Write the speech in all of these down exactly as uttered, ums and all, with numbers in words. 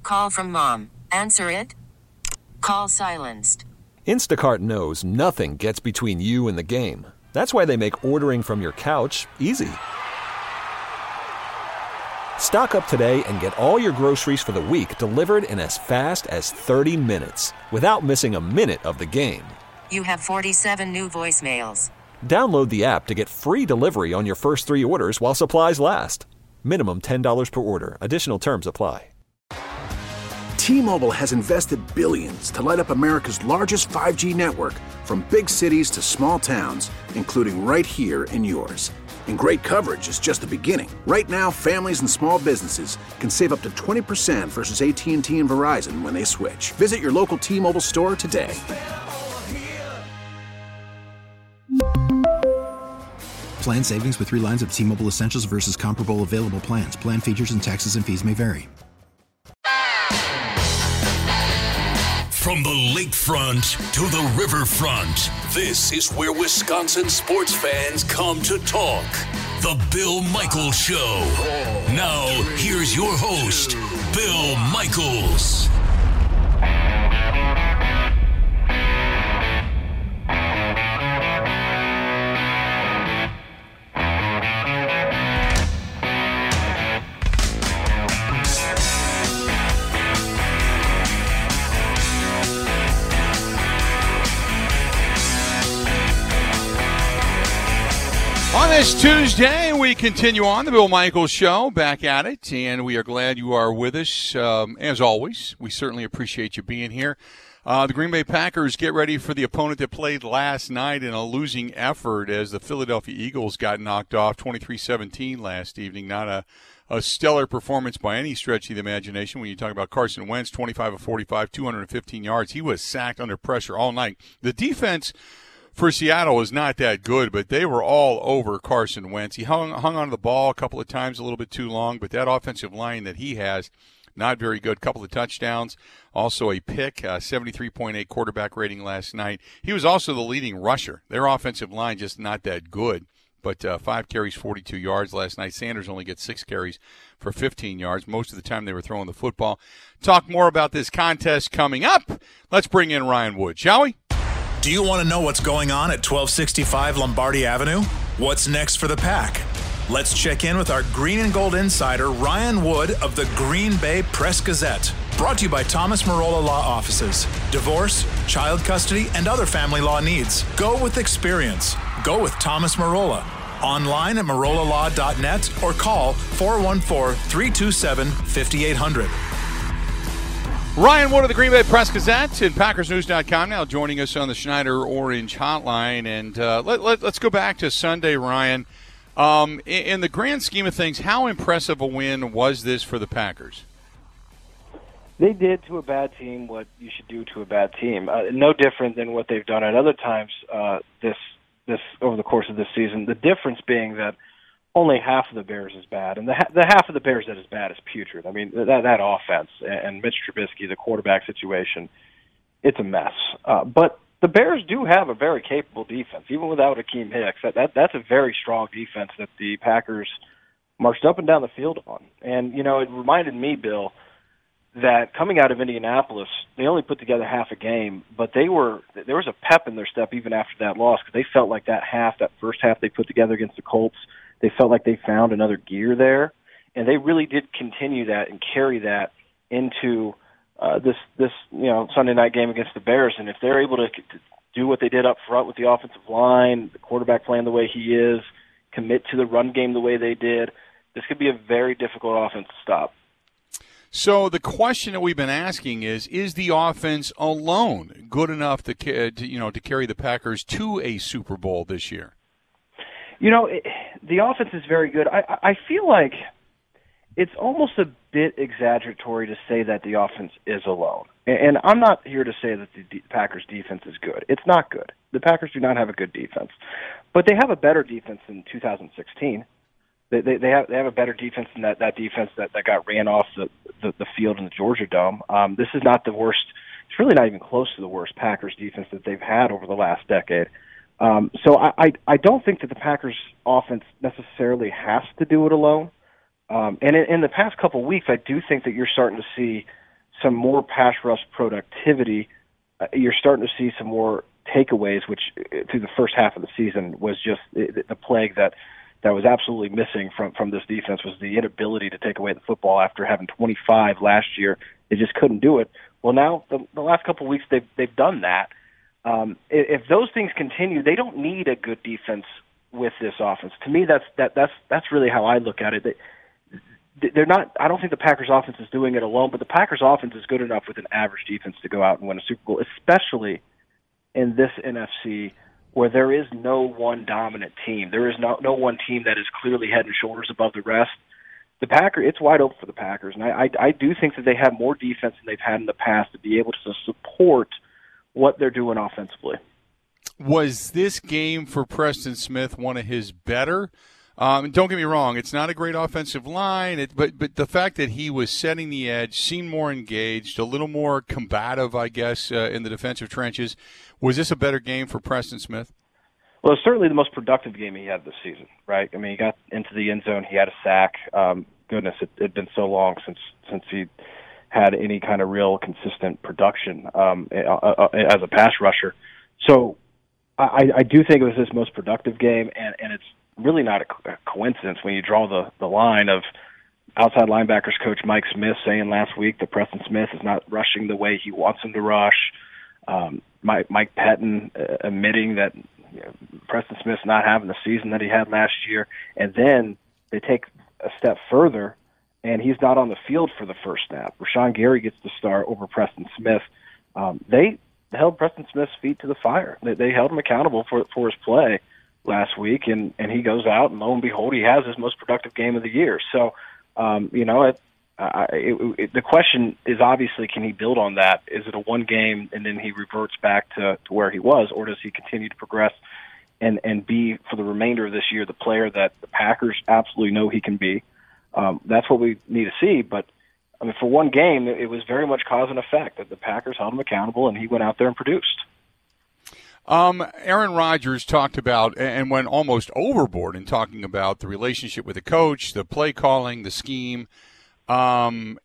Call from mom. Answer it. Call silenced. Instacart knows nothing gets between you and the game. That's why they make ordering from your couch easy. Stock up today and get all your groceries for the week delivered in as fast as thirty minutes without missing a minute of the game. You have forty-seven new voicemails. Download the app to get free delivery on your first three orders while supplies last. Minimum ten dollars per order. Additional terms apply. T-Mobile has invested billions to light up America's largest five G network, from big cities to small towns, including right here in yours. And great coverage is just the beginning. Right now, families and small businesses can save up to twenty percent versus A T and T and Verizon when they switch. Visit your local T-Mobile store today. Plan savings with three lines of T-Mobile Essentials versus comparable available plans. Plan features and taxes and fees may vary. From the lakefront to the riverfront, this is where Wisconsin sports fans come to talk. The Bill Michaels Show. Now, here's your host, Bill Michaels. On this Tuesday, we continue on the Bill Michaels Show, back at it, and we are glad you are with us. Um, as always, we certainly appreciate you being here. Uh, the Green Bay Packers get ready for the opponent that played last night in a losing effort as the Philadelphia Eagles got knocked off twenty-three seventeen last evening. Not a, a stellar performance by any stretch of the imagination when you talk about Carson Wentz, twenty-five of forty-five, two hundred fifteen yards. He was sacked under pressure all night. The defense for Seattle was not that good, but they were all over Carson Wentz. He hung hung on the ball a couple of times a little bit too long, but that offensive line that he has, not very good. Couple of touchdowns, also a pick, uh, seventy-three point eight quarterback rating last night. He was also the leading rusher. Their offensive line just not that good, but uh, five carries, forty-two yards last night. Sanders only gets six carries for fifteen yards. Most of the time they were throwing the football. Talk more about this contest coming up. Let's bring in Ryan Wood, shall we? Do you want to know what's going on at twelve sixty-five Lombardi Avenue? What's next for the Pack? Let's check in with our green and gold insider, Ryan Wood of the Green Bay Press-Gazette. Brought to you by Thomas Marola Law Offices. Divorce, child custody, and other family law needs. Go with experience. Go with Thomas Marola. Online at marola law dot net or call four one four, three two seven, five eight zero zero. Ryan Wood of the Green Bay Press-Gazette and Packers News dot com now joining us on the Schneider Orange Hotline. And uh, let, let, let's go back to Sunday, Ryan. Um, in, in the grand scheme of things, how impressive a win was this for the Packers? They did to a bad team what you should do to a bad team. Uh, no different than what they've done at other times uh, this this over the course of this season. The difference being that only half of the Bears is bad, and the ha- the half of the Bears that is bad is putrid. I mean, that that offense and Mitch Trubisky, the quarterback situation, it's a mess. Uh, but the Bears do have a very capable defense, even without Akeem Hicks. That, that that's a very strong defense that the Packers marched up and down the field on. And you know, it reminded me, Bill, that coming out of Indianapolis, they only put together half a game, but they were there was a pep in their step even after that loss because they felt like that half, that first half they put together against the Colts. They felt like they found another gear there, and they really did continue that and carry that into uh, this this you know Sunday night game against the Bears. And if they're able to, to do what they did up front with the offensive line, the quarterback playing the way he is, commit to the run game the way they did, this could be a very difficult offense to stop. So the question that we've been asking is: is the offense alone good enough to, to you know to carry the Packers to a Super Bowl this year? You know, it, the offense is very good. I, I feel like it's almost a bit exaggeratory to say that the offense is alone. And, and I'm not here to say that the D- Packers' defense is good. It's not good. The Packers do not have a good defense. But they have a better defense than two thousand sixteen. They, they, they have they have a better defense than that, that defense that, that got ran off the, the, the field in the Georgia Dome. Um, this is not the worst. It's really not even close to the worst Packers defense that they've had over the last decade. Um, so I, I, I don't think that the Packers offense necessarily has to do it alone. Um, and in, in the past couple of weeks, I do think that you're starting to see some more pass rush productivity. Uh, you're starting to see some more takeaways, which uh, through the first half of the season was just the, the plague that, that was absolutely missing from, from this defense was the inability to take away the football after having twenty-five last year. They just couldn't do it. Well, now the, the last couple of weeks they've, they've done that. Um, if, if those things continue, they don't need a good defense with this offense. To me, that's that that's that's really how I look at it. They, they're not. I don't think the Packers offense is doing it alone, but the Packers offense is good enough with an average defense to go out and win a Super Bowl, especially in this N F C where there is no one dominant team. There is no no one team that is clearly head and shoulders above the rest. The Packers, it's wide open for the Packers, and I, I I do think that they have more defense than they've had in the past to be able to support what they're doing offensively. Was this game for Preston Smith one of his better? Um, don't get me wrong, it's not a great offensive line, it, but but the fact that he was setting the edge, seemed more engaged, a little more combative, I guess, uh, in the defensive trenches. Was this a better game for Preston Smith? Well, it's certainly the most productive game he had this season, right? I mean, he got into the end zone, he had a sack. Um, goodness, it had been so long since since he had any kind of real consistent production um, as a pass rusher. So I, I do think it was his most productive game, and, and it's really not a coincidence when you draw the, the line of outside linebackers coach Mike Smith saying last week that Preston Smith is not rushing the way he wants him to rush. Um, Mike, Mike Pettin uh, admitting that you know, Preston Smith's not having the season that he had last year. And then they take a step further, and he's not on the field for the first snap. Rashawn Gary gets the start over Preston Smith. Um, they held Preston Smith's feet to the fire. They, they held him accountable for for his play last week, and, and he goes out, and lo and behold, he has his most productive game of the year. So, um, you know, it, uh, it, it, the question is obviously, can he build on that? Is it a one game and then he reverts back to, to where he was, or does he continue to progress and, and be, for the remainder of this year, the player that the Packers absolutely know he can be? Um, that's what we need to see, but I mean, for one game, it was very much cause and effect that the Packers held him accountable, and he went out there and produced. Um, Aaron Rodgers talked about and went almost overboard in talking about the relationship with the coach, the play calling, the scheme. Um,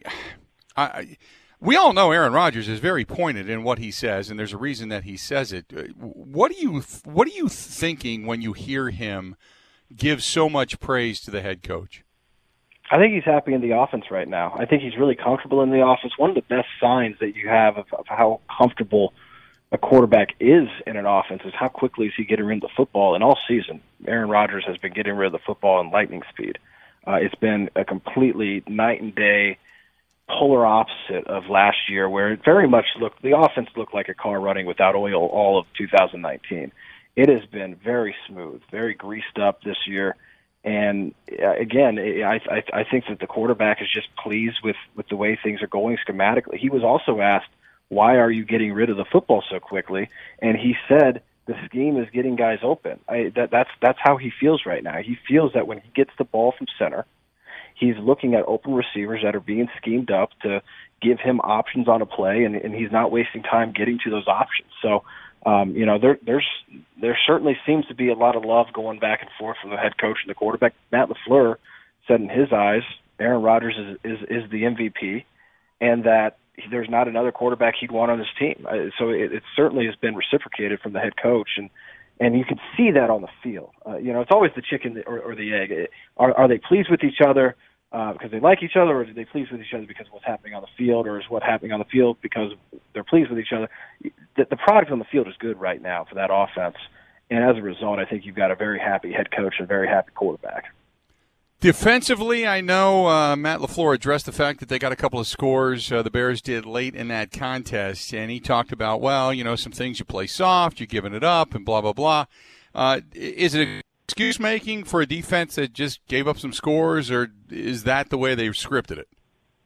I, we all know Aaron Rodgers is very pointed in what he says, and there's a reason that he says it. What are you What are you thinking when you hear him give so much praise to the head coach? I think he's happy in the offense right now. I think he's really comfortable in the offense. One of the best signs that you have of, of how comfortable a quarterback is in an offense is how quickly is he getting rid of the football. And all season, Aaron Rodgers has been getting rid of the football in lightning speed. Uh, it's been a completely night and day polar opposite of last year, where it very much looked, the offense looked like a car running without oil all of two thousand nineteen. It has been very smooth, very greased up this year. And uh, again, I, I, I think that the quarterback is just pleased with, with the way things are going schematically. He was also asked, why are you getting rid of the football so quickly? And he said, the scheme is getting guys open. I, that, that's, that's how he feels right now. He feels that when he gets the ball from center, he's looking at open receivers that are being schemed up to give him options on a play, and, and he's not wasting time getting to those options. So, Um, you know, there, there's there certainly seems to be a lot of love going back and forth from the head coach and the quarterback. Matt LaFleur said in his eyes, Aaron Rodgers is is, is the M V P, and that there's not another quarterback he'd want on his team. Uh, so it, it certainly has been reciprocated from the head coach, and and you can see that on the field. Uh, you know, it's always the chicken or, or the egg. Are, are they pleased with each other uh, because they like each other, or are they pleased with each other because of what's happening on the field, or is what happening on the field because they're pleased with each other? The, the product on the field is good right now for that offense, and as a result, I think you've got a very happy head coach and a very happy quarterback. Defensively, I know uh, Matt LaFleur addressed the fact that they got a couple of scores uh, the Bears did late in that contest, and he talked about, well, you know, some things you play soft, you're giving it up, and blah, blah, blah. Uh, is it excuse-making for a defense that just gave up some scores, or is that the way they scripted it?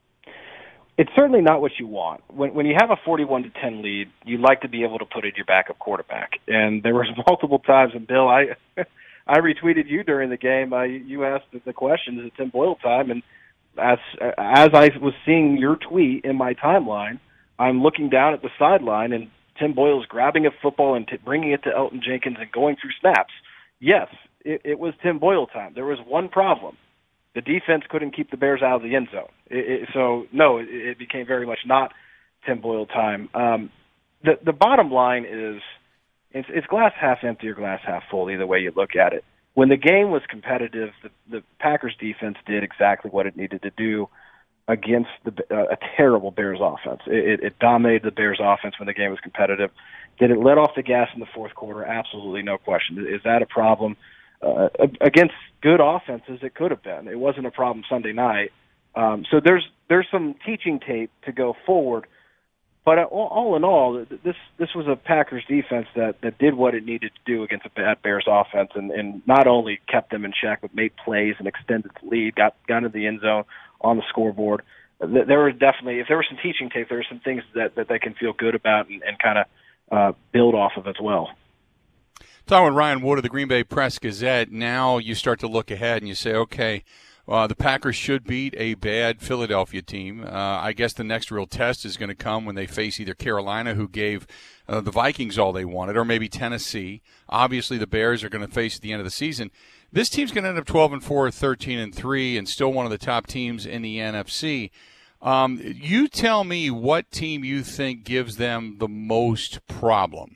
It's certainly not what you want. When when you have a forty-one to ten lead, you like to be able to put in your backup quarterback. And there was multiple times, and Bill, I I retweeted you during the game. I, you asked the question, is it Tim Boyle time? And as as I was seeing your tweet in my timeline, I'm looking down at the sideline, and Tim Boyle's grabbing a football and t- bringing it to Elton Jenkins and going through snaps. Yes, it, it was Tim Boyle time. There was one problem. the defense couldn't keep the Bears out of the end zone. It, it, so, no, it, it became very much not Tim Boyle time. Um, the, the bottom line is it's, it's glass half empty or glass half full, either way you look at it. When the game was competitive, the, the Packers defense did exactly what it needed to do against the, uh, a terrible Bears offense. It, it, it dominated the Bears offense when the game was competitive. Did it let off the gas in the fourth quarter? Absolutely no question. Is that a problem? Uh, against good offenses, it could have been. It wasn't a problem Sunday night. Um, so there's there's some teaching tape to go forward. But all, all in all, this this was a Packers defense that, that did what it needed to do against a bad Bears offense, and, and not only kept them in check, but made plays and extended the lead, got got into the end zone on the scoreboard. There were definitely, if there was some teaching tape, there were some things that, that they can feel good about and, and kind of uh, build off of as well. Talking with Ryan Wood of the Green Bay Press-Gazette, now you start to look ahead and you say, okay, uh, the Packers should beat a bad Philadelphia team. Uh, I guess the next real test is going to come when they face either Carolina, who gave uh, the Vikings all they wanted, or maybe Tennessee. Obviously, the Bears are going to face at the end of the season. This team's going to end up twelve and four, thirteen and three, and still one of the top teams in the N F C. Um, you tell me what team you think gives them the most problem.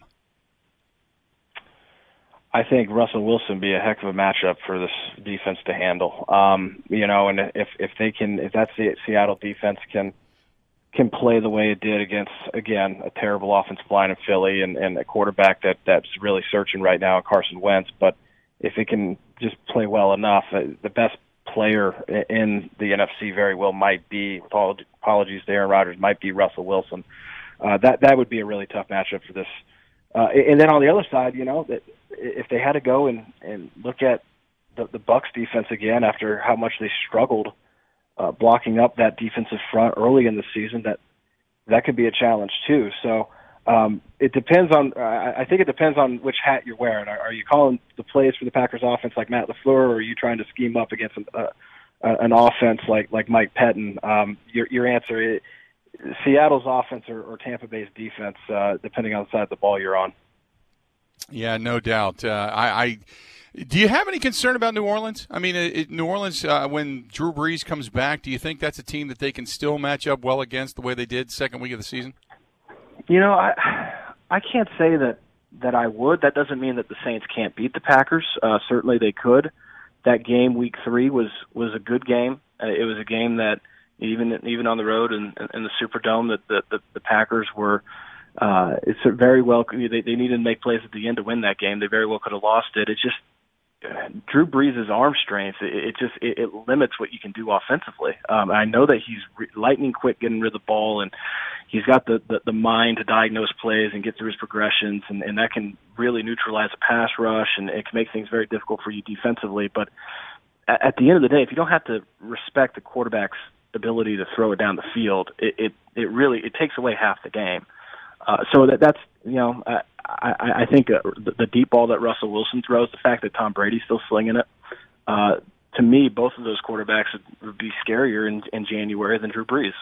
I think Russell Wilson be a heck of a matchup for this defense to handle. Um, you know, and if if they can, if that Seattle defense can can play the way it did against, again, a terrible offensive line in Philly and, and a quarterback that that's really searching right now, Carson Wentz. But if it can just play well enough, uh, the best player in the N F C very well might be, with all apologies to Aaron Rodgers, might be Russell Wilson. Uh, that that would be a really tough matchup for this. Uh, and then on the other side, you know, that if they had to go and, and look at the, the Bucs defense again after how much they struggled uh, blocking up that defensive front early in the season, that that could be a challenge too. So um, it depends on. Uh, I think it depends on which hat you're wearing. Are, are you calling the plays for the Packers offense like Matt LaFleur, or are you trying to scheme up against an, uh, an offense like like Mike Pettin? Um, your your answer is Seattle's offense or, or Tampa Bay's defense, uh, depending on the side of the ball you're on. Yeah, no doubt. Uh, I, I do you have any concern about New Orleans? I mean, it, New Orleans, uh, when Drew Brees comes back, do you think that's a team that they can still match up well against the way they did second week of the season? You know, I I can't say that, that I would. That doesn't mean that the Saints can't beat the Packers. Uh, certainly they could. That game, week three, was, was a good game. Uh, it was a game that even even on the road in, in the Superdome, that the, the, the Packers were. Uh, it's very well. They, they needed to make plays at the end to win that game. They very well could have lost it. It's just uh, Drew Brees' arm strength. It, it just it, it limits what you can do offensively. Um, I know that he's re- lightning quick getting rid of the ball, and he's got the, the, the mind to diagnose plays and get through his progressions, and, and that can really neutralize a pass rush, and it can make things very difficult for you defensively. But at, at the end of the day, if you don't have to respect the quarterback's ability to throw it down the field, it it, it really it takes away half the game. Uh, so that that's you know I I, I think uh, the, the deep ball that Russell Wilson throws, the fact that Tom Brady's still slinging it, uh, to me, both of those quarterbacks would, would be scarier in, in January than Drew Brees.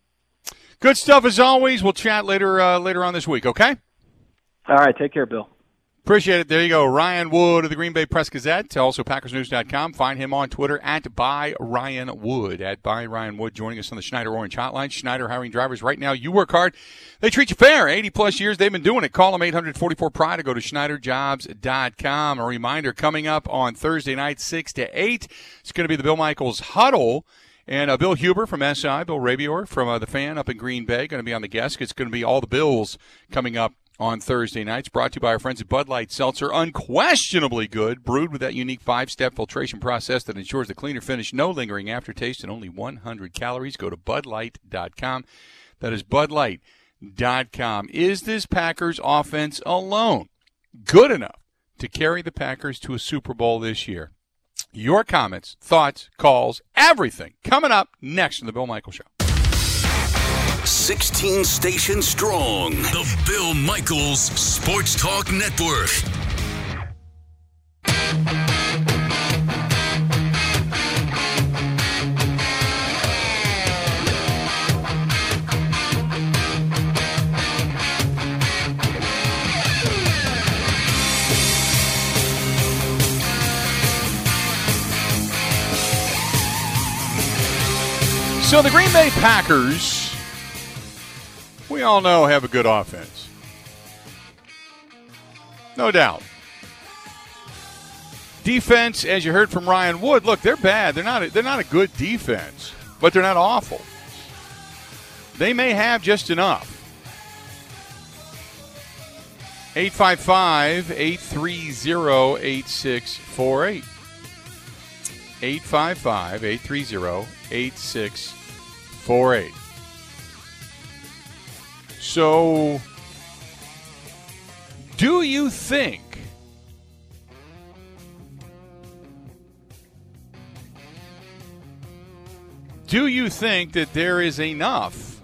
Good stuff as always. We'll chat later uh, later on this week. Okay. All right. Take care, Bill. Appreciate it. There you go. Ryan Wood of the Green Bay Press-Gazette, also Packers News dot com. Find him on Twitter at by Ryan Wood. At by Ryan Wood, joining us on the Schneider Orange Hotline. Schneider hiring drivers right now. You work hard. They treat you fair. eighty-plus years they've been doing it. Call them eight hundred forty-four pride or go to Schneider Jobs dot com. A reminder, coming up on Thursday night, six to eight, it's going to be the Bill Michaels Huddle. And uh, Bill Huber from S I, Bill Rabior from uh, The Fan up in Green Bay, going to be on the guest. It's going to be all the Bills coming up on Thursday nights, brought to you by our friends at Bud Light Seltzer. Unquestionably good, brewed with that unique five-step filtration process that ensures the cleaner finish, no lingering aftertaste, and only one hundred calories. Go to Bud Light dot com. That is Bud Light dot com. Is this Packers offense alone good enough to carry the Packers to a Super Bowl this year? Your comments, thoughts, calls, everything coming up next on The Bill Michaels Show. sixteen stations strong. The Bill Michaels Sports Talk Network. So the Green Bay Packers, we all know, have a good offense. No doubt. Defense, as you heard from Ryan Wood, look, they're bad. They're not a, they're not a good defense, but they're not awful. They may have just enough. eight five five, eight three zero, eight six four eight. eight five five, eight three zero, eight six four eight. So, do you think do you think that there is enough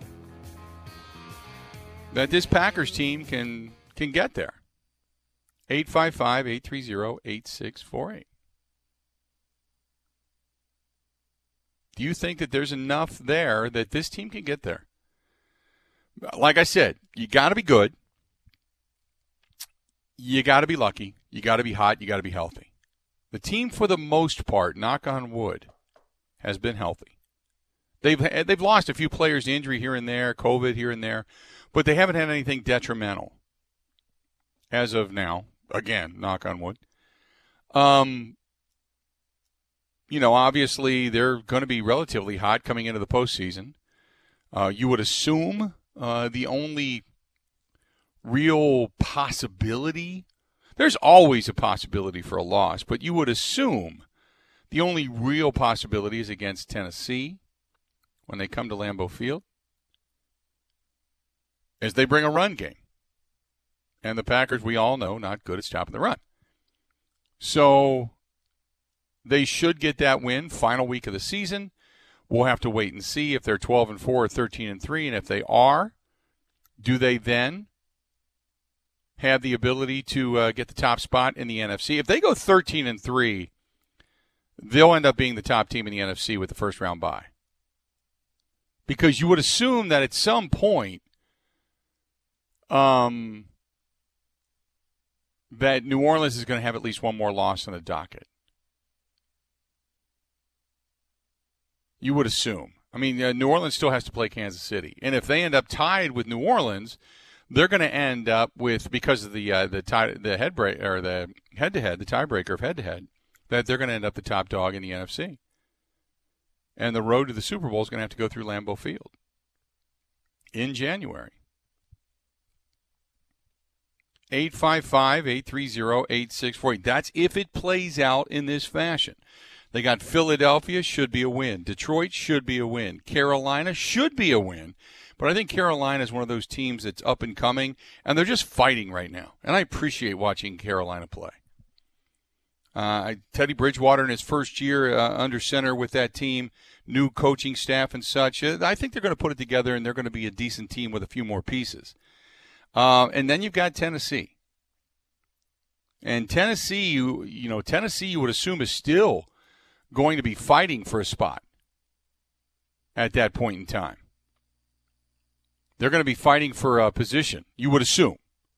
that this Packers team can can get there? eight five five, eight three zero, eight six four eight. Do you think that there's enough there that this team can get there? Like I said, you got to be good. You got to be lucky. You got to be hot. You got to be healthy. The team, for the most part, knock on wood, has been healthy. They've they've lost a few players to injury here and there, COVID here and there, but they haven't had anything detrimental as of now. Again, knock on wood. Um, you know, obviously they're going to be relatively hot coming into the postseason. Uh, you would assume uh, the only real possibility, there's always a possibility for a loss, but you would assume the only real possibility is against Tennessee when they come to Lambeau Field, as they bring a run game. And the Packers, we all know, not good at stopping the run. So they should get that win final week of the season. We'll have to wait and see if they're twelve and four or thirteen and three, and if they are, do they then have the ability to uh, get the top spot in the N F C? If they go thirteen and three, they'll end up being the top team in the N F C with the first round bye. Because you would assume that at some point, um, that New Orleans is going to have at least one more loss on the docket. You would assume. I mean, uh, New Orleans still has to play Kansas City, and if they end up tied with New Orleans, they're going to end up with, because of the uh, the tie, the head break or the head to head, the tiebreaker of head to head, that they're going to end up the top dog in the N F C. And the road to the Super Bowl is going to have to go through Lambeau Field in January. eight five five, eight three zero, eight six four eight. That's if it plays out in this fashion. They got Philadelphia, should be a win. Detroit should be a win. Carolina should be a win. But I think Carolina is one of those teams that's up and coming, and they're just fighting right now. And I appreciate watching Carolina play. Uh, Teddy Bridgewater in his first year uh, under center with that team, new coaching staff and such. Uh, I think they're going to put it together, and they're going to be a decent team with a few more pieces. Uh, and then you've got Tennessee. And Tennessee, you, you know, Tennessee you would assume is still going to be fighting for a spot at that point in time. They're going to be fighting for a position, you would assume.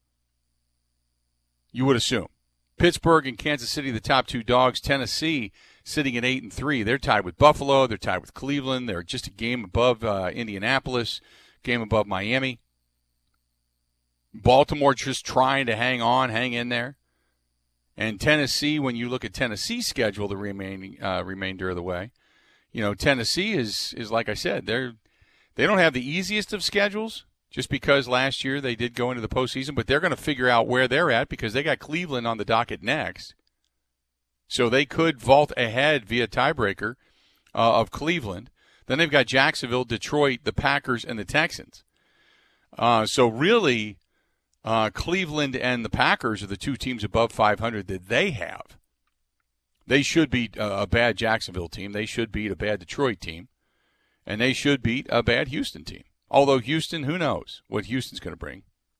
You would assume. Pittsburgh and Kansas City, the top two dogs. Tennessee sitting at eight and three. They're tied with Buffalo. They're tied with Cleveland. They're just a game above uh, Indianapolis, game above Miami. Baltimore just trying to hang on, hang in there. And Tennessee, when you look at Tennessee's schedule, the remaining uh, remainder of the way, you know, Tennessee is is like I said, they're they don't have the easiest of schedules, just because last year they did go into the postseason, but they're going to figure out where they're at because they got Cleveland on the docket next. So they could vault ahead via tiebreaker uh, of Cleveland. Then they've got Jacksonville, Detroit, the Packers, and the Texans. Uh, so really, uh, Cleveland and the Packers are the two teams above five hundred that they have. They should beat uh, a bad Jacksonville team. They should beat a bad Detroit team. And they should beat a bad Houston team. Although Houston, who knows what Houston's going to bring.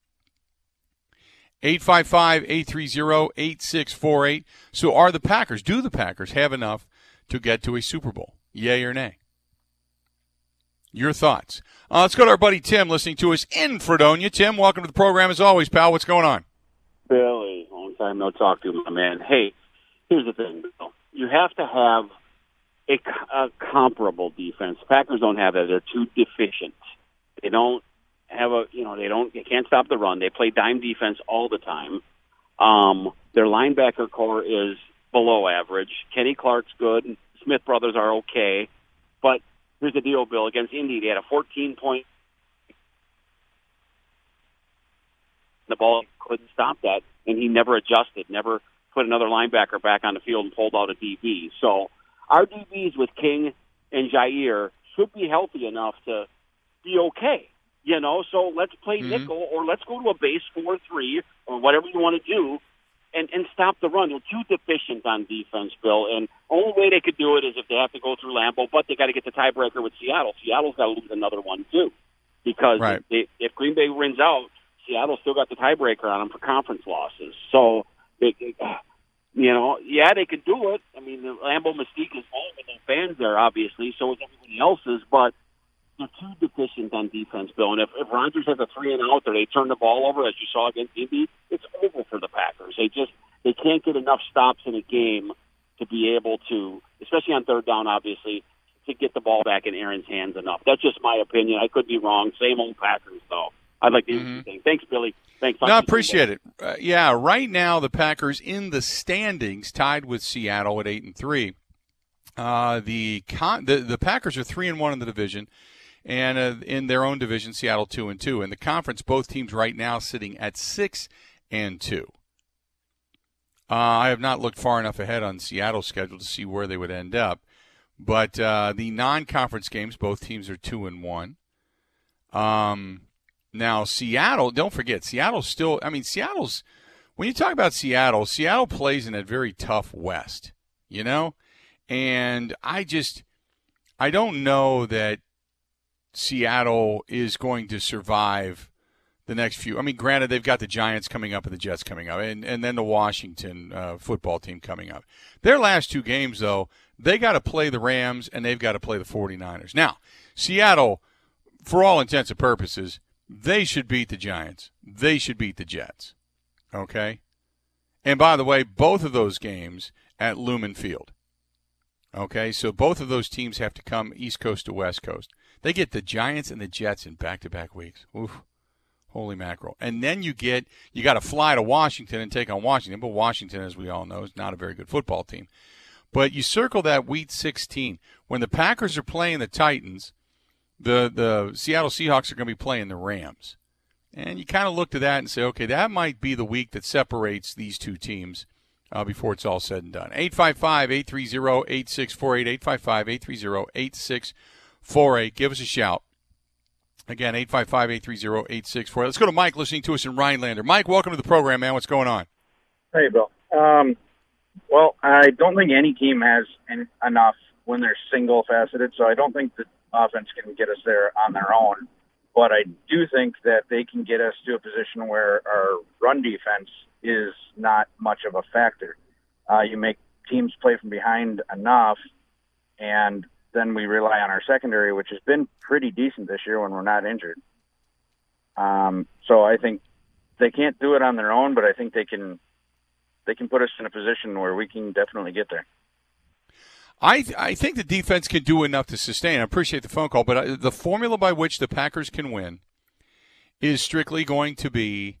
eight five five, eight three zero, eight six four eight. So are the Packers, do the Packers have enough to get to a Super Bowl? Yay or nay? Your thoughts. Uh, let's go to our buddy Tim listening to us in Fredonia. Tim, welcome to the program as always, pal. What's going on? Billy, long time no talk to, my man. Hey, here's the thing, Bill. You have to have a, a comparable defense. Packers don't have that. They're too deficient. They don't have a, you know, they don't, they can't stop the run. They play dime defense all the time. Um, their linebacker core is below average. Kenny Clark's good. Smith brothers are okay. But here's the deal, Bill. Against Indy, they had a fourteen-point. The ball couldn't stop that, and he never adjusted, never put another linebacker back on the field and pulled out a D B. So our D Bs with King and Jair should be healthy enough to be okay. You know, so let's play mm-hmm. nickel, or let's go to a base four three or whatever you want to do, and, and stop the run. They're too deficient on defense, Bill, and only way they could do it is if they have to go through Lambeau, but they got to get the tiebreaker with Seattle. Seattle's got to lose another one, too, because right. if, they, if Green Bay wins out, Seattle still got the tiebreaker on them for conference losses. So, they, they, you know, yeah, they could do it. I mean, the Lambeau mystique is home with no fans there, obviously, so is everybody else's, but they're too deficient on defense, Bill. And if, if Rodgers has a three and out or they turn the ball over, as you saw against Indy, it's over for the Packers. They just they can't get enough stops in a game to be able to, especially on third down, obviously, to get the ball back in Aaron's hands enough. That's just my opinion. I could be wrong. Same old Packers, though. I'd like to hear mm-hmm. thing. Thanks, Billy. Thanks. No, I appreciate it. Uh, yeah, right now the Packers in the standings tied with Seattle at eight and three. Uh, the con- the the Packers are three and one in the division. And uh, in their own division, Seattle two and two. In the conference, both teams right now sitting at six and two. Uh, I have not looked far enough ahead on Seattle's schedule to see where they would end up, but uh, the non-conference games, both teams are two and one. Um, now Seattle, don't forget, Seattle's still. I mean, Seattle's. When you talk about Seattle, Seattle plays in a very tough West, you know, and I just, I don't know that Seattle is going to survive the next few. I mean, granted, they've got the Giants coming up and the Jets coming up, and, and then the Washington uh, football team coming up. Their last two games, though, they got to play the Rams and they've got to play the forty-niners. Now, Seattle, for all intents and purposes, they should beat the Giants. They should beat the Jets. Okay? And by the way, both of those games at Lumen Field. Okay? So both of those teams have to come East Coast to West Coast. They get the Giants and the Jets in back-to-back weeks. Oof, holy mackerel. And then you get, you got to fly to Washington and take on Washington. But Washington, as we all know, is not a very good football team. But you circle that Week sixteen. When the Packers are playing the Titans, the, the Seattle Seahawks are going to be playing the Rams. And you kind of look to that and say, okay, that might be the week that separates these two teams uh, before it's all said and done. eight five five, eight three zero, eight six four eight, eight five five, eight three zero, eight six four eight. Give us a shout. Again, eight five five, eight three zero, eight six four eight. Let's go to Mike listening to us in Rhinelander. Mike, welcome to the program, man. What's going on? Hey, Bill. Um, well, I don't think any team has en- enough when they're single-faceted, so I don't think the offense can get us there on their own. But I do think that they can get us to a position where our run defense is not much of a factor. Uh, you make teams play from behind enough, and then we rely on our secondary, which has been pretty decent this year when we're not injured. Um, so I think they can't do it on their own, but I think they can they can put us in a position where we can definitely get there. I th- I think the defense can do enough to sustain. I appreciate the phone call, but I, the formula by which the Packers can win is strictly going to be,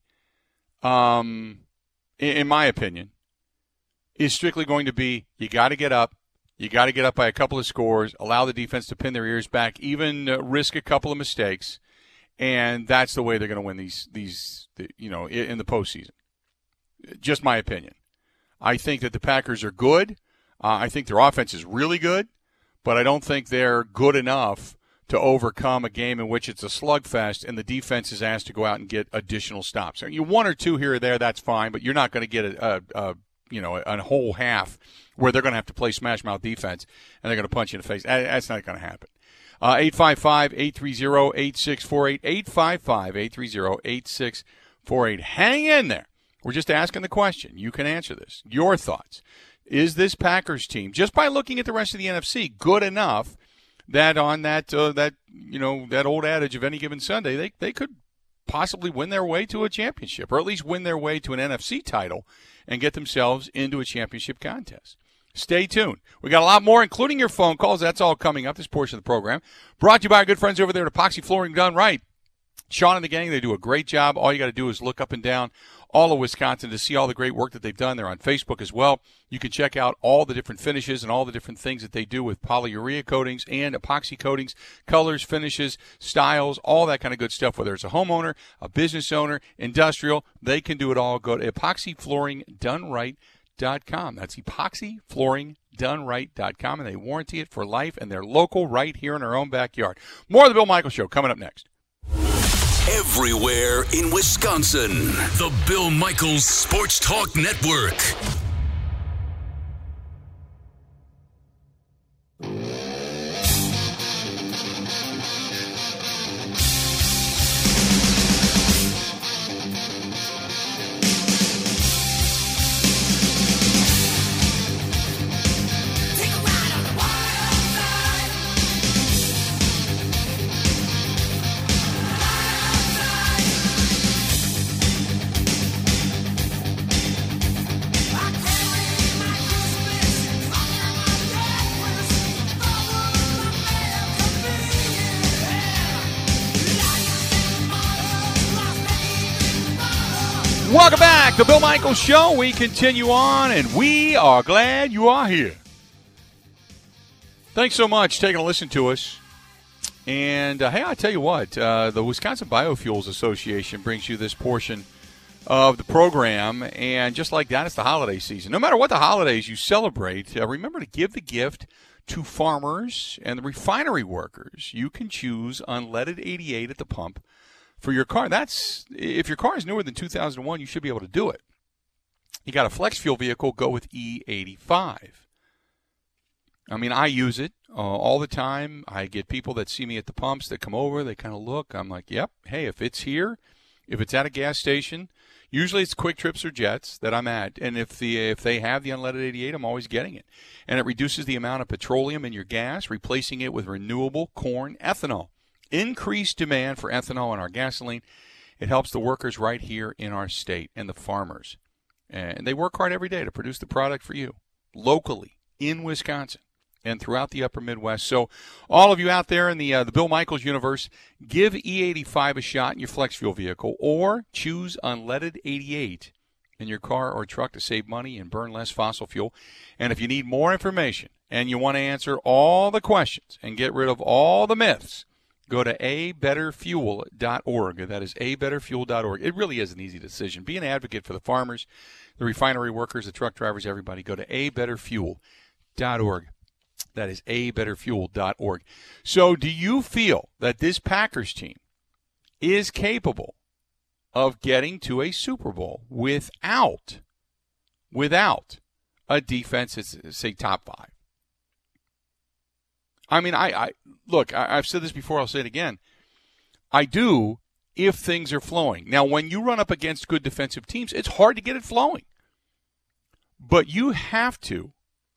um, in, in my opinion, is strictly going to be you got to get up. You got to get up by a couple of scores, allow the defense to pin their ears back, even uh, risk a couple of mistakes, and that's the way they're going to win these these the, you know in, in the postseason. Just my opinion. I think that the Packers are good. Uh, I think their offense is really good, but I don't think they're good enough to overcome a game in which it's a slugfest and the defense is asked to go out and get additional stops. You one or two here or there, that's fine, but you're not going to get a, a, a you know a whole half where they're going to have to play smash mouth defense and they're going to punch you in the face. That's not going to happen. Uh, eight five five, eight three zero, eight six four eight, eight five five, eight three zero, eight six four eight. Hang in there. We're just asking the question. You can answer this. Your thoughts. Is this Packers team, just by looking at the rest of the N F C, good enough that on that uh, that you know that old adage of any given Sunday, they they could possibly win their way to a championship, or at least win their way to an N F C title and get themselves into a championship contest? Stay tuned. We got a lot more, including your phone calls. That's all coming up, this portion of the program. Brought to you by our good friends over there at Epoxy Flooring Done Right. Sean and the gang, they do a great job. All you got to do is look up and down all of Wisconsin to see all the great work that they've done. They're on Facebook as well. You can check out all the different finishes and all the different things that they do with polyurea coatings and epoxy coatings, colors, finishes, styles, all that kind of good stuff. Whether it's a homeowner, a business owner, industrial, they can do it all. Go to epoxy flooring done right dot com. That's epoxy flooring done right dot com, and they warranty it for life, and they're local right here in our own backyard. More of the Bill Michaels Show coming up next. Everywhere in Wisconsin, the Bill Michaels Sports Talk Network. Welcome back, the Bill Michaels Show. We continue on, and we are glad you are here. Thanks so much for taking a listen to us. And, uh, hey, I tell you what, uh, the Wisconsin Biofuels Association brings you this portion of the program, and just like that, it's the holiday season. No matter what the holidays you celebrate, uh, remember to give the gift to farmers and the refinery workers. You can choose unleaded eighty-eight at the pump for your car. That's if your car is newer than two thousand one, you should be able to do it. You got a flex fuel vehicle, go with E eighty-five. I mean, I use it uh, all the time. I get people that see me at the pumps that come over, they kind of look. I'm like, yep, hey, if it's here, if it's at a gas station, usually it's Quick Trips or Jets that I'm at, and if the if they have the unleaded eighty-eight, I'm always getting it. And it reduces the amount of petroleum in your gas, replacing it with renewable corn ethanol. Increased demand for ethanol in our gasoline. It helps the workers right here in our state and the farmers. And they work hard every day to produce the product for you locally in Wisconsin and throughout the upper Midwest. So all of you out there in the uh, the Bill Michaels universe, give E eighty-five a shot in your flex fuel vehicle or choose unleaded eighty-eight in your car or truck to save money and burn less fossil fuel. And if you need more information and you want to answer all the questions and get rid of all the myths, go to a better fuel dot org. That is a better fuel dot org. It really is an easy decision. Be an advocate for the farmers, the refinery workers, the truck drivers, everybody. Go to a better fuel dot org. That is a better fuel dot org. So do you feel that this Packers team is capable of getting to a Super Bowl without, without a defense that's, say, top five? I mean, I, I look, I, I've said this before, I'll say it again. I do if things are flowing. Now, when you run up against good defensive teams, it's hard to get it flowing. But you have to.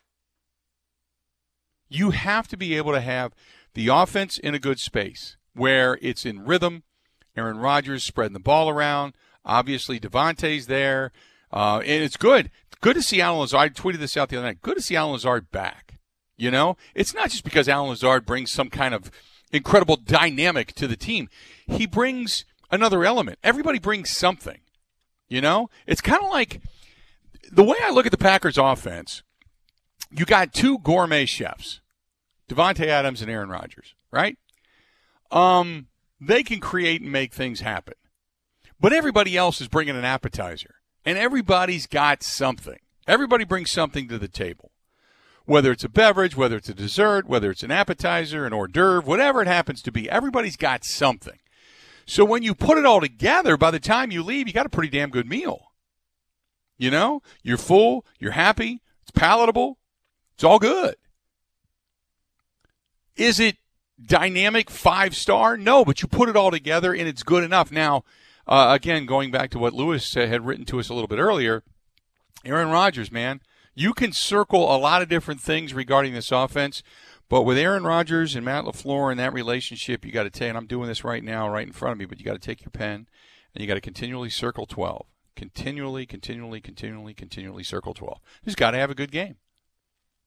You have to be able to have the offense in a good space where it's in rhythm. Aaron Rodgers spreading the ball around. Obviously, Devontae's there. Uh, and it's good. Good to see Allen Lazard. I tweeted this out the other night. Good to see Allen Lazard back. You know, it's not just because Allen Lazard brings some kind of incredible dynamic to the team. He brings another element. Everybody brings something. You know, it's kind of like the way I look at the Packers offense. You got two gourmet chefs, Devontae Adams and Aaron Rodgers, right? Um, they can create and make things happen. But everybody else is bringing an appetizer, and everybody's got something. Everybody brings something to the table. Whether it's a beverage, whether it's a dessert, whether it's an appetizer, an hors d'oeuvre, whatever it happens to be, everybody's got something. So when you put it all together, by the time you leave, you got a pretty damn good meal. You know, you're full, you're happy, it's palatable, it's all good. Is it dynamic five-star? No, but you put it all together and it's good enough. Now, uh, again, going back to what Lewis uh, had written to us a little bit earlier, Aaron Rodgers, man. You can circle a lot of different things regarding this offense, but with Aaron Rodgers and Matt LaFleur and that relationship, you got to take, and I'm doing this right now right in front of me, but you got to take your pen and you got to continually circle twelve. Continually, continually, continually, continually circle twelve. You just got to have a good game.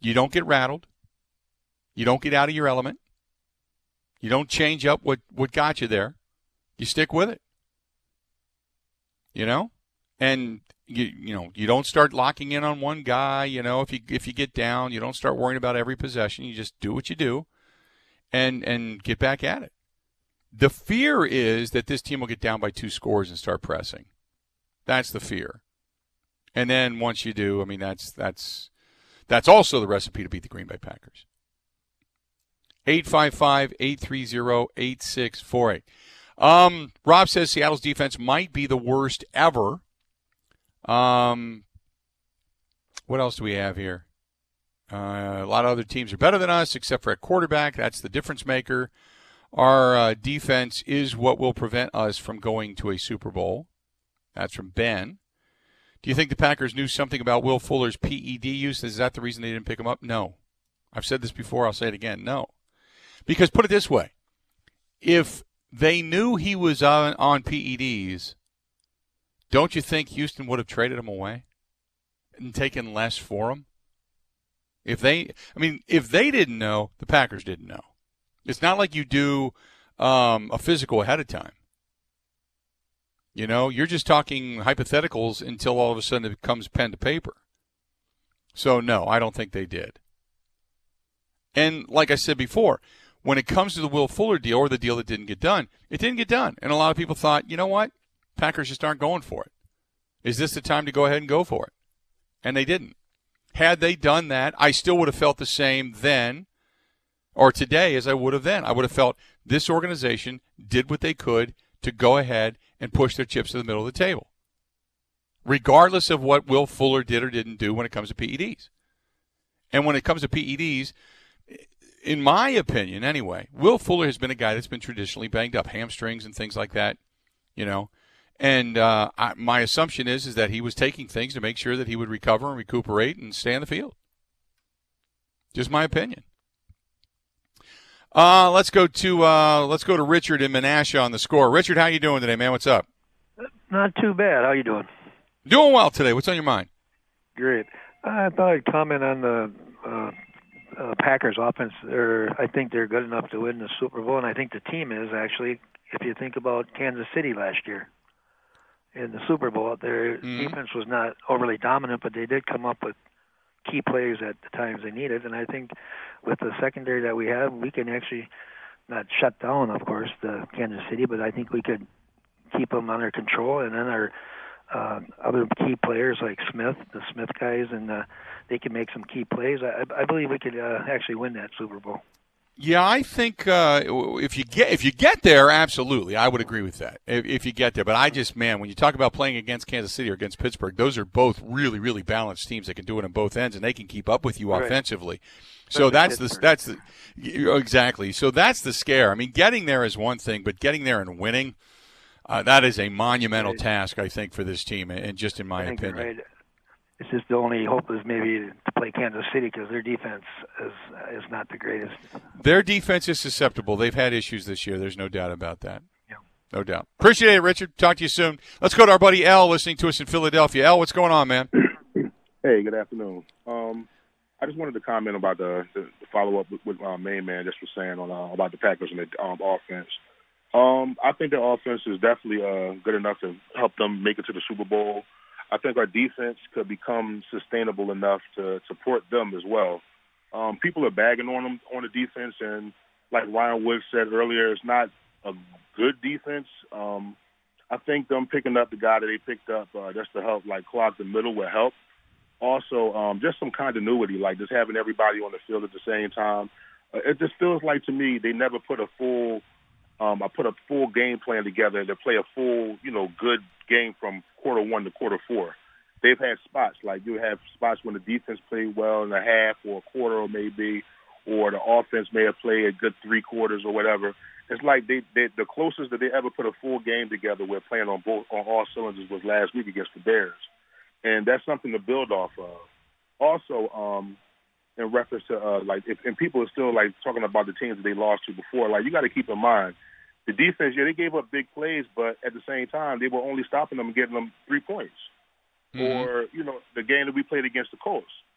You don't get rattled. You don't get out of your element. You don't change up what, what got you there. You stick with it. You know? And, you you know, you don't start locking in on one guy. You know, if you if you get down, you don't start worrying about every possession. You just do what you do and and get back at it. The fear is that this team will get down by two scores and start pressing. That's the fear. And then once you do, I mean, that's that's that's also the recipe to beat the Green Bay Packers. eight five five, eight three zero, eight six four eight. Um, Rob says Seattle's defense might be the worst ever. Um, what else do we have here? Uh, a lot of other teams are better than us, except for at quarterback. That's the difference maker. Our uh, defense is what will prevent us from going to a Super Bowl. That's from Ben. Do you think the Packers knew something about Will Fuller's P E D use? Is that the reason they didn't pick him up? No. I've said this before. I'll say it again. No. Because put it this way. If they knew he was on, on P E Ds, don't you think Houston would have traded him away and taken less for him? If they, I mean, if they didn't know, the Packers didn't know. It's not like you do um, a physical ahead of time. You know, you're just talking hypotheticals until all of a sudden it becomes pen to paper. So, no, I don't think they did. And like I said before, when it comes to the Will Fuller deal or the deal that didn't get done, it didn't get done. And a lot of people thought, you know what? Packers just aren't going for it. Is this the time to go ahead and go for it? And they didn't. Had they done that, I still would have felt the same then or today as I would have then. I would have felt this organization did what they could to go ahead and push their chips to the middle of the table, regardless of what Will Fuller did or didn't do when it comes to P E Ds. And when it comes to P E Ds, in my opinion anyway, Will Fuller has been a guy that's been traditionally banged up, hamstrings and things like that, you know. And uh, I, my assumption is is that he was taking things to make sure that he would recover and recuperate and stay on the field. Just my opinion. Uh, let's go to uh, let's go to Richard in Menasha on the Score. Richard, how you doing today, man? What's up? Not too bad. How you doing? Doing well today. What's on your mind? Great. I thought I'd comment on the uh, uh, Packers offense. They're, I think they're good enough to win the Super Bowl, and I think the team is actually. If you think about Kansas City last year in the Super Bowl, their mm-hmm. defense was not overly dominant, but they did come up with key plays at the times they needed. And I think with the secondary that we have, we can actually not shut down, of course, the Kansas City, but I think we could keep them under control. And then our uh, other key players like Smith, the Smith guys, and uh, they can make some key plays. I, I believe we could uh, actually win that Super Bowl. Yeah, I think uh, if you get if you get there, absolutely, I would agree with that. If, if you get there, but I just man, when you talk about playing against Kansas City or against Pittsburgh, those are both really, really balanced teams that can do it on both ends, and they can keep up with you right. offensively. So that's the that's the exactly. So that's the scare. I mean, getting there is one thing, but getting there and winning, uh, that is a monumental right. task, I think, for this team, and just in my opinion. Right. It's just the only hope is maybe to play Kansas City because their defense is is not the greatest. Their defense is susceptible. They've had issues this year. There's no doubt about that. Yeah. No doubt. Appreciate it, Richard. Talk to you soon. Let's go to our buddy L listening to us in Philadelphia. L, what's going on, man? Hey, good afternoon. Um, I just wanted to comment about the, the, the follow-up with, with uh, Main Man just was saying on uh, about the Packers and the um, offense. Um, I think their offense is definitely uh, good enough to help them make it to the Super Bowl. I think our defense could become sustainable enough to support them as well. Um, people are bagging on them on the defense, and like Ryan Wood said earlier, it's not a good defense. Um, I think them picking up the guy that they picked up uh, just to help, like clog the middle, will help. Also, um, just some continuity, like just having everybody on the field at the same time. Uh, it just feels like to me they never put a full Um, I put a full game plan together to play a full, you know, good game from quarter one to quarter four. They've had spots, like you have spots when the defense played well in a half or a quarter or maybe, or the offense may have played a good three quarters or whatever. It's like they, they the closest that they ever put a full game together with playing on both on all cylinders was last week against the Bears. And that's something to build off of. Also, um, in reference to, uh, like, if, and people are still, like, talking about the teams that they lost to before, like, you got to keep in mind, the defense, yeah, they gave up big plays, but at the same time, they were only stopping them and getting them three points. Mm-hmm. Or, you know, the game that we played against the Colts.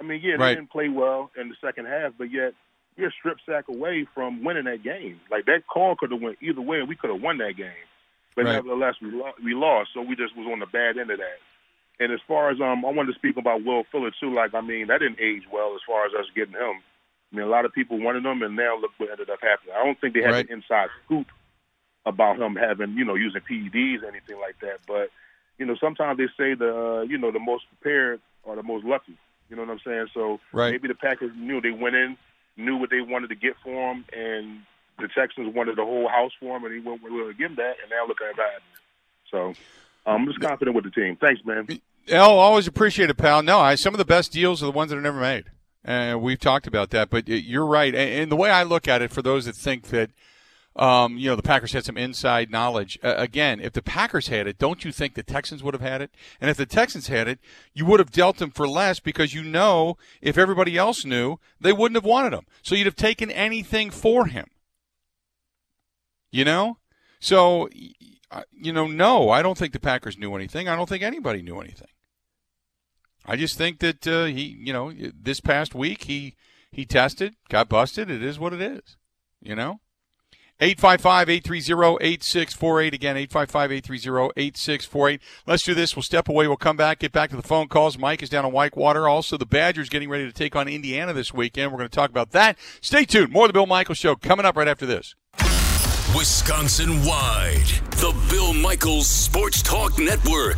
I mean, yeah, they right. didn't play well in the second half, but yet you're a strip sack away from winning that game. Like, that call could have went either way, and we could have won that game. But right. nevertheless, we, lo- we lost, so we just was on the bad end of that. And as far as um, I wanted to speak about Will Fuller, too, like, I mean, that didn't age well as far as us getting him. I mean, a lot of people wanted him, and now look what ended up happening. I don't think they had right. an inside scoop about him having, you know, using P E Ds or anything like that. But, you know, sometimes they say the, uh, you know, the most prepared are the most lucky. You know what I'm saying? So right. maybe the Packers knew they went in, knew what they wanted to get for him, and the Texans wanted the whole house for him, and he went willing to give him that, and now look at that. So um, I'm just confident with the team. Thanks, man. El, always appreciate it, pal. No, I, some of the best deals are the ones that are never made. And uh, we've talked about that, but you're right. And, and the way I look at it, for those that think that, um, you know, the Packers had some inside knowledge, uh, again, if the Packers had it, don't you think the Texans would have had it? And if the Texans had it, you would have dealt them for less because you know if everybody else knew, they wouldn't have wanted him. So you'd have taken anything for him. You know? So, you know, no, I don't think the Packers knew anything. I don't think anybody knew anything. I just think that uh, he, you know, this past week he he tested, got busted. It is what it is, you know. eight five five, eight three zero, eight six four eight. Again, eight five five, eight three zero, eight six four eight. Let's do this. We'll step away. We'll come back, get back to the phone calls. Mike is down in Whitewater. Also, the Badgers getting ready to take on Indiana this weekend. We're going to talk about that. Stay tuned. More of the Bill Michaels Show coming up right after this. Wisconsin-wide, the Bill Michaels Sports Talk Network.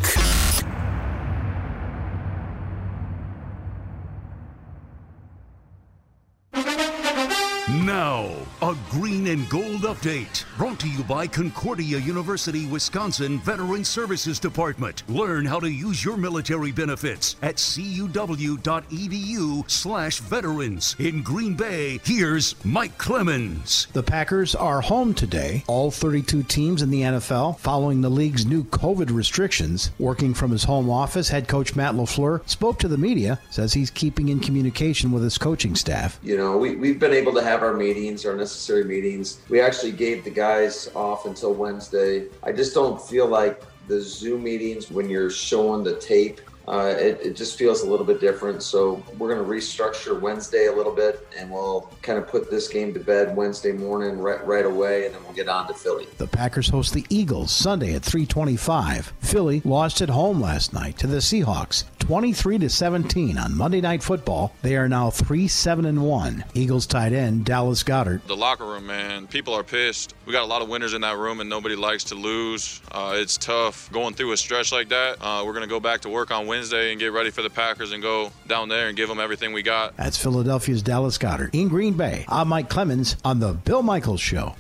Now, a green and gold update brought to you by Concordia University, Wisconsin Veteran Services Department. Learn how to use your military benefits at cuw.edu slash veterans. In Green Bay, here's Mike Clemens. The Packers are home today. All thirty-two teams in the N F L following the league's new COVID restrictions. Working from his home office, head coach Matt LaFleur spoke to the media, says he's keeping in communication with his coaching staff. You know, we, we've been able to have our meetings, our necessary meetings. We actually gave the guys off until Wednesday. I just don't feel like the Zoom meetings when you're showing the tape, uh, it, it just feels a little bit different. So we're going to restructure Wednesday a little bit, and we'll kind of put this game to bed Wednesday morning right, right away, and then we'll get on to Philly. The Packers host the Eagles Sunday at three twenty-five. Philly lost at home last night to the Seahawks, twenty-three to seventeen on Monday Night Football. They are now three seven and one. Eagles tight end Dallas Goedert. The locker room, man, people are pissed. We got a lot of winners in that room, and nobody likes to lose. Uh, it's tough going through a stretch like that. Uh, we're going to go back to work on Wednesday and get ready for the Packers and go down there and give them everything we got. That's Philadelphia's Dallas Goedert. In Green Bay, I'm Mike Clemens on The Bill Michaels Show.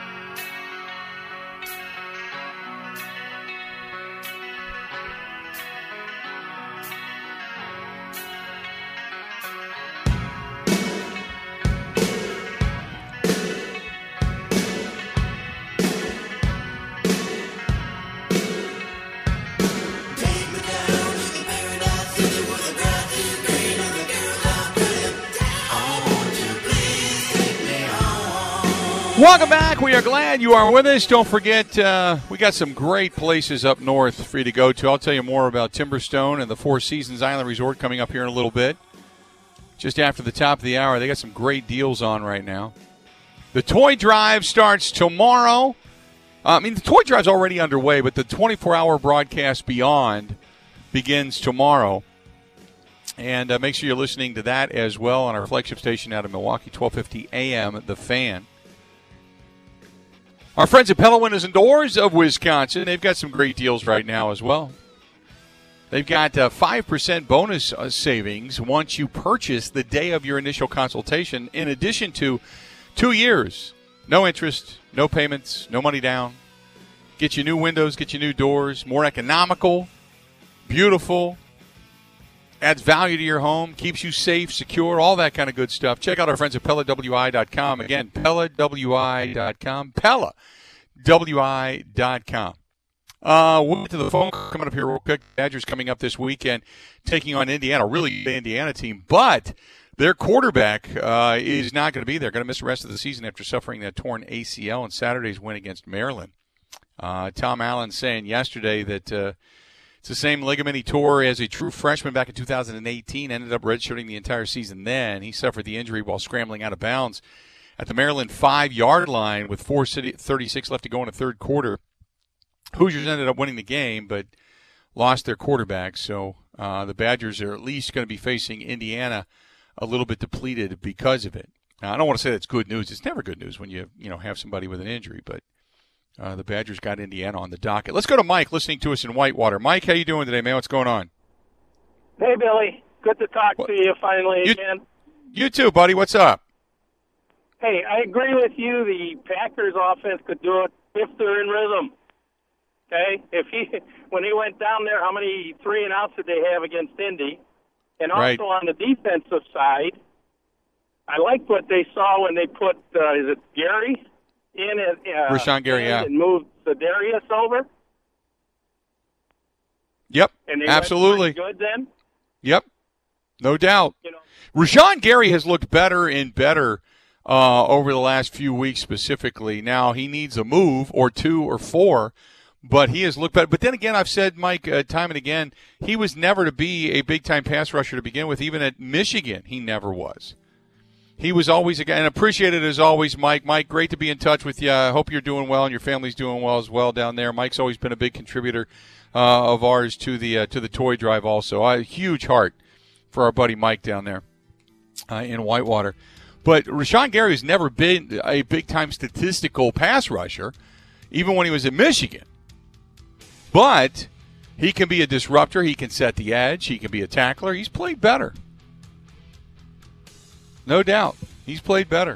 Welcome back. We are glad you are with us. Don't forget, uh, we got some great places up north for you to go to. I'll tell you more about Timberstone and the Four Seasons Island Resort coming up here in a little bit. Just after the top of the hour, they got some great deals on right now. The toy drive starts tomorrow. Uh, I mean, the toy drive's already underway, but the twenty-four hour broadcast beyond begins tomorrow. And uh, make sure you're listening to that as well on our flagship station out of Milwaukee, twelve fifty A M, The Fan. Our friends at Pella Windows and Doors of Wisconsin, they've got some great deals right now as well. They've got uh, five percent bonus uh, savings once you purchase the day of your initial consultation, in addition to two years, no interest, no payments, no money down. Get you new windows, get you new doors, more economical, beautiful, adds value to your home, keeps you safe, secure, all that kind of good stuff. Check out our friends at Pella W I dot com. Again, Pella W I dot com. Pella W I dot com. Uh, we'll get to the phone coming up here real quick. Badgers coming up this weekend, taking on Indiana, a really good Indiana team. But their quarterback uh, is not going to be there. Going to miss the rest of the season after suffering that torn A C L in Saturday's win against Maryland. Uh, Tom Allen saying yesterday that uh, It's the same ligament he tore as a true freshman back in two thousand eighteen, ended up redshirting the entire season then. He suffered the injury while scrambling out of bounds at the Maryland five-yard line with four thirty-six left to go in the third quarter. Hoosiers ended up winning the game, but lost their quarterback. So uh, the Badgers are at least going to be facing Indiana a little bit depleted because of it. Now, I don't want to say that's good news. It's never good news when you you know have somebody with an injury, but Uh, the Badgers got Indiana on the docket. Let's go to Mike listening to us in Whitewater. Mike, how you doing today, man? What's going on? Hey, Billy. Good to talk what? to you finally you, again. You too, buddy. What's up? Hey, I agree with you. The Packers offense could do it if they're in rhythm. Okay? If he, when he went down there, how many three and outs did they have against Indy? And also right. on the defensive side, I liked what they saw when they put, uh, is it Gary? In it, uh, Rashawn Gary, yeah. And moved Darius over. Yep, and they absolutely. Went good then. Yep, no doubt. You know, Rashawn Gary has looked better and better uh, over the last few weeks specifically. Now he needs a move or two or four, but he has looked better. But then again, I've said, Mike, uh, time and again, he was never to be a big-time pass rusher to begin with. Even at Michigan, he never was. He was always a guy, and appreciated as always, Mike. Mike, great to be in touch with you. I hope you're doing well and your family's doing well as well down there. Mike's always been a big contributor uh, of ours to the uh, to the toy drive also. A huge heart for our buddy Mike down there uh, in Whitewater. But Rashawn Gary has never been a big-time statistical pass rusher, even when he was at Michigan. But he can be a disruptor. He can set the edge. He can be a tackler. He's played better. No doubt. He's played better.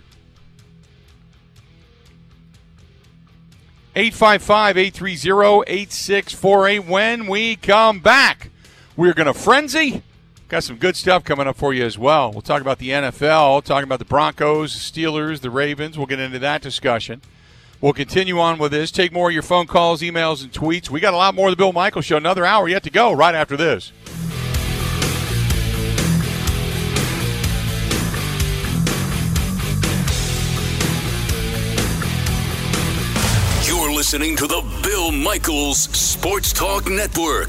eight five five, eight three zero, eight six four eight. When we come back, we're going to frenzy. Got some good stuff coming up for you as well. We'll talk about the N F L, talking about the Broncos, the Steelers, the Ravens. We'll get into that discussion. We'll continue on with this. Take more of your phone calls, emails, and tweets. We got a lot more of the Bill Michaels Show. Another hour yet to go right after this. You're listening to the Bill Michaels Sports Talk Network.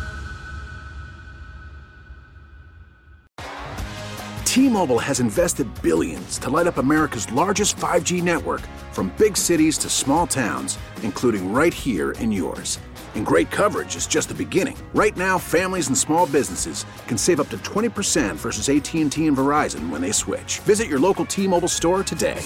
T-Mobile has invested billions to light up America's largest five G network, from big cities to small towns, including right here in yours. And great coverage is just the beginning. Right now, families and small businesses can save up to twenty percent versus A T and T and Verizon when they switch. Visit your local T-Mobile store today.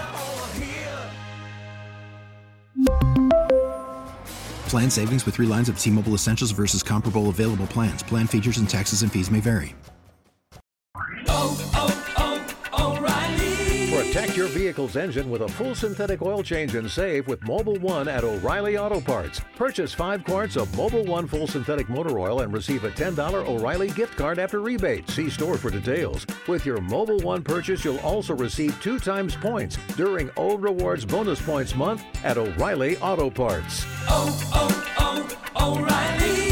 Plan savings with three lines of T-Mobile Essentials versus comparable available plans. Plan features and taxes and fees may vary. Oh, oh, oh, O'Reilly. Protect your vehicle's engine with a full synthetic oil change and save with Mobil one at O'Reilly Auto Parts. Purchase five quarts of Mobil one full synthetic motor oil and receive a ten dollars O'Reilly gift card after rebate. See store for details. With your Mobil one purchase, you'll also receive two times points during O Rewards Bonus Points Month at O'Reilly Auto Parts. Oh, oh, oh, O'Reilly.